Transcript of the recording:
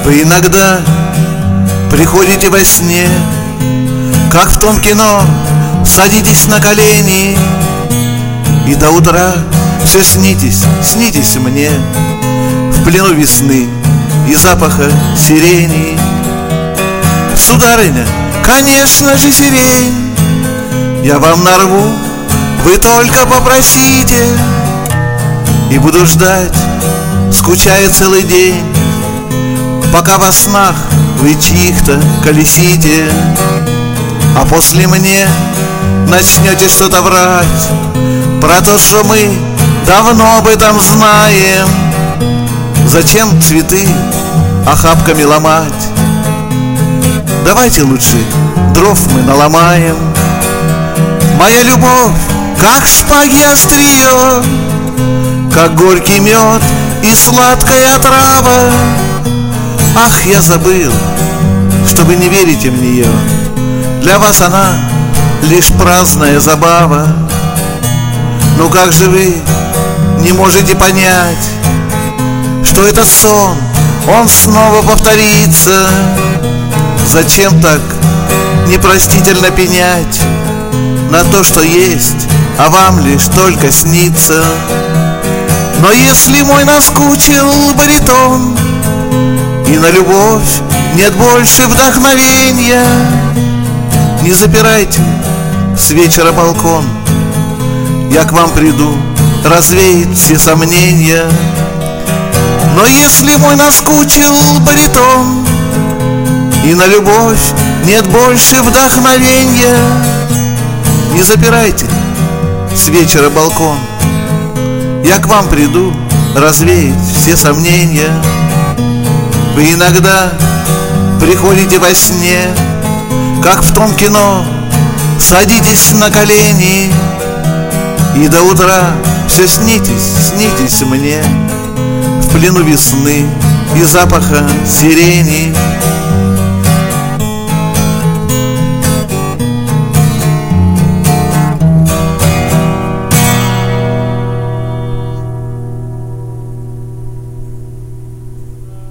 Вы иногда приходите во сне, как в том кино, садитесь на колени, и до утра все снитесь мне, в плену весны и запаха сирени. Сударыня, конечно же, сирень я вам нарву, вы только попросите, и буду ждать, скучая целый день, пока во снах вы чьих-то колесите. А после мне начнете что-то врать про то, что мы давно об этом знаем. Зачем цветы охапками ломать? Давайте лучше дров мы наломаем. Моя любовь, как шпаги острие, как горький мед и сладкая трава. Ах, я забыл, что вы не верите в нее. Для вас она лишь праздная забава. Ну как же вы не можете понять, что этот сон, он снова повторится? Зачем так непростительно пенять на то, что есть, а вам лишь только снится? Но если мой наскучил баритон, и на любовь нет больше вдохновения, не запирайте с вечера балкон, я к вам приду развеять все сомнения. Но если мой наскучил баритон, и на любовь нет больше вдохновения, не запирайте с вечера балкон, я к вам приду развеять все сомнения. Вы иногда приходите во сне, как в том кино, садитесь на колени, и до утра все снитесь мне, в плену весны и запаха сирени.